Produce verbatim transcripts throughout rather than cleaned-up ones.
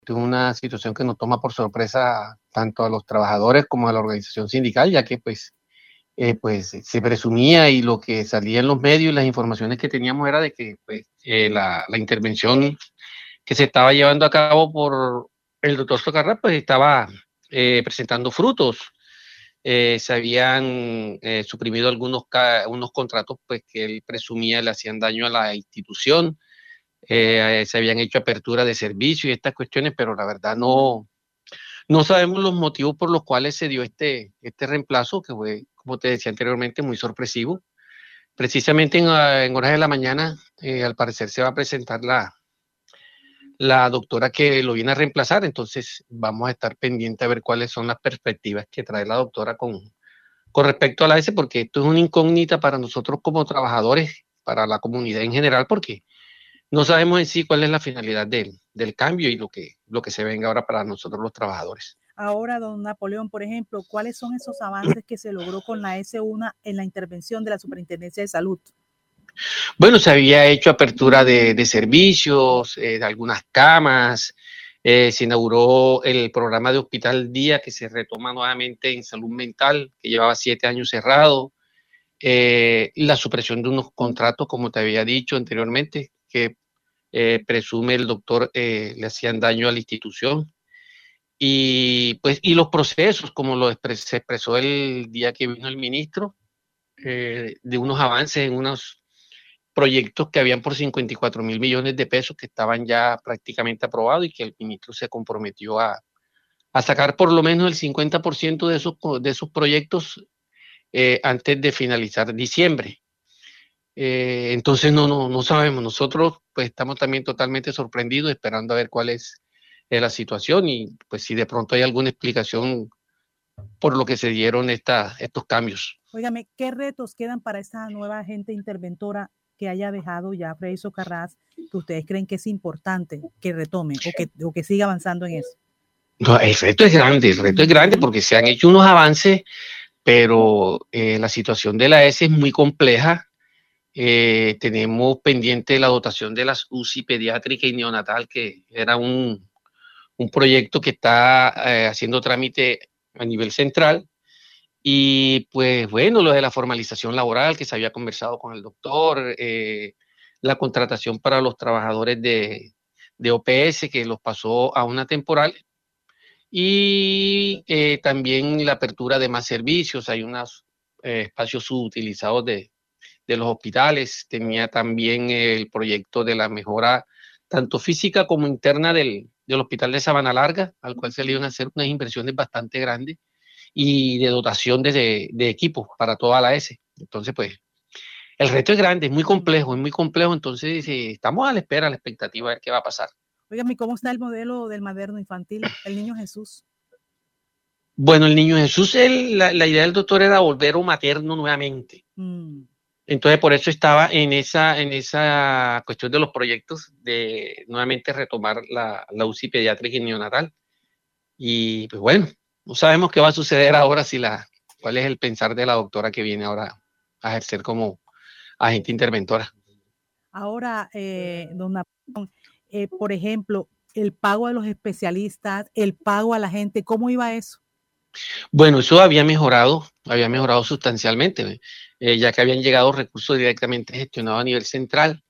es una situación que nos toma por sorpresa tanto a los trabajadores como a la organización sindical, ya que pues, eh, pues se presumía y lo que salía en los medios y las informaciones que teníamos era de que pues, eh, la, la intervención que se estaba llevando a cabo por el doctor Socarrás pues estaba eh, presentando frutos. Eh, se habían eh, suprimido algunos unos contratos pues, que él presumía le hacían daño a la institución. Eh, se habían hecho apertura de servicio y estas cuestiones, pero la verdad no, no sabemos los motivos por los cuales se dio este, este reemplazo, que fue, como te decía anteriormente, muy sorpresivo. Precisamente en, en horas de la mañana, eh, al parecer se va a presentar la, la doctora que lo viene a reemplazar, entonces vamos a estar pendientes a ver cuáles son las perspectivas que trae la doctora con, con respecto a la S, porque esto es una incógnita para nosotros como trabajadores, para la comunidad en general, porque no sabemos en sí cuál es la finalidad del, del cambio y lo que, lo que se venga ahora para nosotros los trabajadores. Ahora, don Napoleón, por ejemplo, ¿cuáles son esos avances que se logró con la S uno en la intervención de la Superintendencia de Salud? Bueno, se había hecho apertura de, de servicios, eh, de algunas camas, eh, se inauguró el programa de Hospital Día que se retoma nuevamente en salud mental, que llevaba siete años cerrado, eh, la supresión de unos contratos, como te había dicho anteriormente, que eh, presume el doctor eh, le hacían daño a la institución. Y, pues, y los procesos, como lo expres se expresó el día que vino el ministro, eh, de unos avances en unos proyectos que habían por cincuenta y cuatro mil millones de pesos que estaban ya prácticamente aprobados y que el ministro se comprometió a, a sacar por lo menos el cincuenta por ciento de esos, de esos proyectos eh, antes de finalizar diciembre. Eh, entonces no, no, no sabemos, nosotros pues estamos también totalmente sorprendidos esperando a ver cuál es eh, la situación y pues si de pronto hay alguna explicación por lo que se dieron esta, estos cambios. Óigame, ¿qué retos quedan para esta nueva agente interventora que haya dejado ya Freddy Socarrás, que ustedes creen que es importante que retome o que, o que siga avanzando en eso? No, el reto es grande, el reto es grande porque se han hecho unos avances, pero eh, la situación de la S es muy compleja. Eh, tenemos pendiente la dotación de las U C I pediátrica y neonatal, que era un, un proyecto que está eh, haciendo trámite a nivel central. Y pues bueno, lo de la formalización laboral que se había conversado con el doctor, eh, la contratación para los trabajadores de, de O P S que los pasó a una temporal y eh, también la apertura de más servicios. Hay unos eh, espacios subutilizados de, de los hospitales. Tenía también el proyecto de la mejora tanto física como interna del, del hospital de Sabana Larga, al cual se le iban a hacer unas inversiones bastante grandes y de dotación de, de equipos para toda la S. Entonces, pues, el reto es grande, es muy complejo, es muy complejo, entonces eh, estamos a la espera, a la expectativa de ver qué va a pasar. Oigan, ¿cómo está el modelo del materno infantil, el niño Jesús? Bueno, el niño Jesús, él, la, la idea del doctor era volver a materno nuevamente. Mm. Entonces, por eso estaba en esa, en esa cuestión de los proyectos de nuevamente retomar la, la U C I pediátrica y neonatal. Y pues bueno, no sabemos qué va a suceder ahora, si la, cuál es el pensar de la doctora que viene ahora a ejercer como agente interventora. Ahora, eh, don Napoleón, eh, por ejemplo, el pago a los especialistas, el pago a la gente, ¿cómo iba eso? Bueno, eso había mejorado, había mejorado sustancialmente, eh, ya que habían llegado recursos directamente gestionados a nivel central.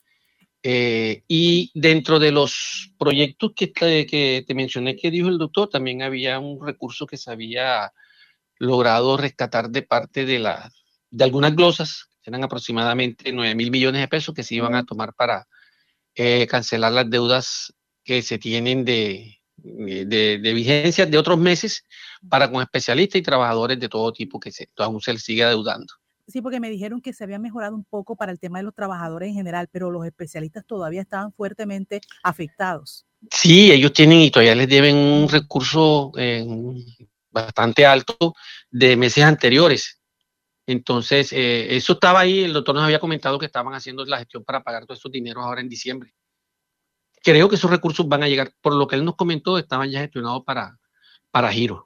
Eh, y dentro de los proyectos que te, que te mencioné que dijo el doctor, también había un recurso que se había logrado rescatar de parte de, la, de algunas glosas, eran aproximadamente nueve mil millones de pesos que se iban a tomar para eh, cancelar las deudas que se tienen de, de, de vigencias de otros meses para con especialistas y trabajadores de todo tipo que se, aún se les sigue adeudando. Sí, porque me dijeron que se había mejorado un poco para el tema de los trabajadores en general, pero los especialistas todavía estaban fuertemente afectados. Sí, ellos tienen y todavía les deben un recurso eh, bastante alto de meses anteriores. Entonces, eh, eso estaba ahí, el doctor nos había comentado que estaban haciendo la gestión para pagar todos esos dineros ahora en diciembre. Creo que esos recursos van a llegar, por lo que él nos comentó, estaban ya gestionados para, para giro.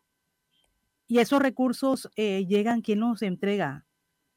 ¿Y esos recursos eh, llegan? ¿Quién los entrega?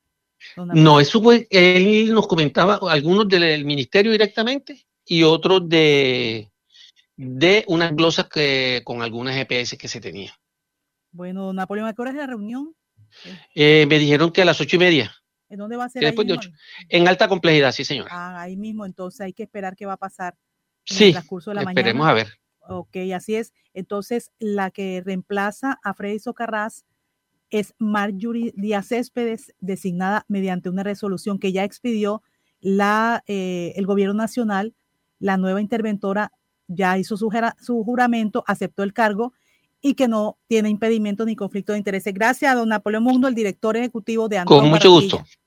No, eso fue, él nos comentaba algunos del ministerio directamente y otros de, de unas glosas que, con algunas G P S que se tenía. Bueno, don Napoleón, ¿a qué hora es la reunión? Eh, me dijeron que a las ocho y media. ¿En dónde va a ser? Que Ahí después de mismo. ocho. En alta complejidad, sí, señora. Ah, ahí mismo, entonces hay que esperar qué va a pasar en Sí, el transcurso de la esperemos mañana. a ver. Ok, así es. Entonces, la que reemplaza a Freddy Socarrás es Marjorie Díaz Céspedes, designada mediante una resolución que ya expidió la, eh, el gobierno nacional. La nueva interventora ya hizo su, su juramento, aceptó el cargo y que no tiene impedimento ni conflicto de intereses. Gracias a don Napoleón Mundo, el director ejecutivo de Antron Con mucho Barranquilla. gusto.